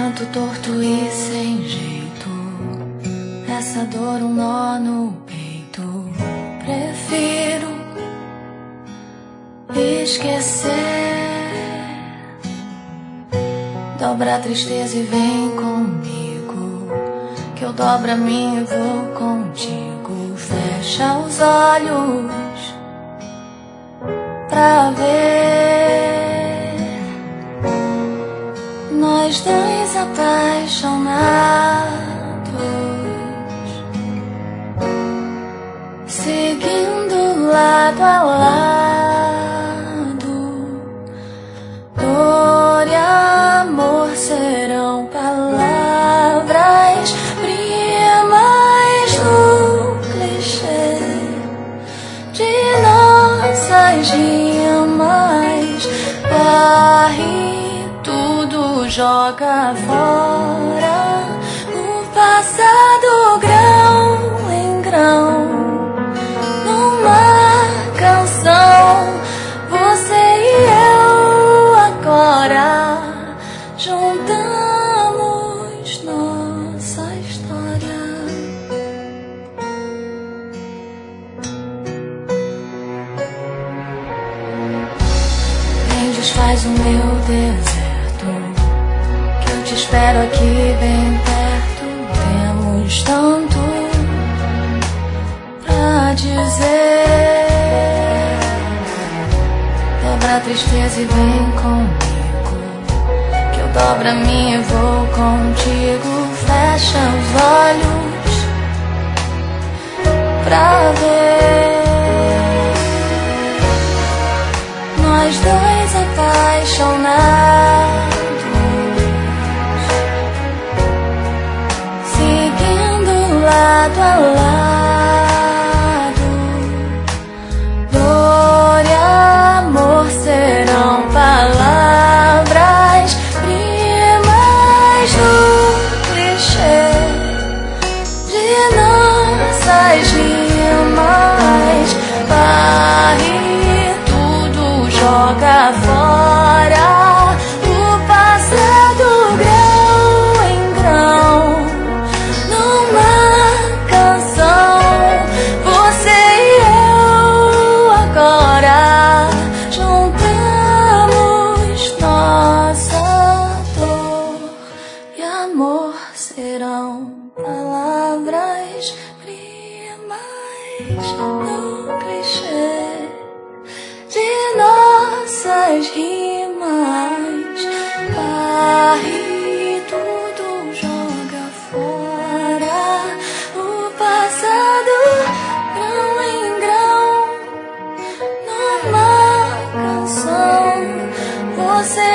pensamento torto e sem jeito, essa dor, um nó no peito. Prefiro esquecer. Dobra a tristeza e vem comigo, que eu dobro a minha e vou contigo. Fecha os olhos pra ver nós dois apaixonados, seguindo lado a lado. Dor e amor serão palavras primas do clichê de nossas rimas. Varre tudo, joga fora o passado, grão em grão, numa canção. Você e eu agora juntamos nossa história. Vem, desfaz o meu deserto, que eu te espero aqui bem perto. Temos tanto pra dizer. Dobra a tristeza e vem comigo, que eu dobro a minha e vou contigo. Fecha os olhos pra ver nós dois apaixonados, seguindo lado a lado. Dor e amor serão palavras primas do clichê de nossas rimas. Varre tudo, joga fora o passado, grão em grão, numa canção. Você e eu agora juntamos nossa dor e amor serão palavras primas do clichê de nossas rimas. Varre tudo, joga fora o passado, grão em grão, numa canção. Você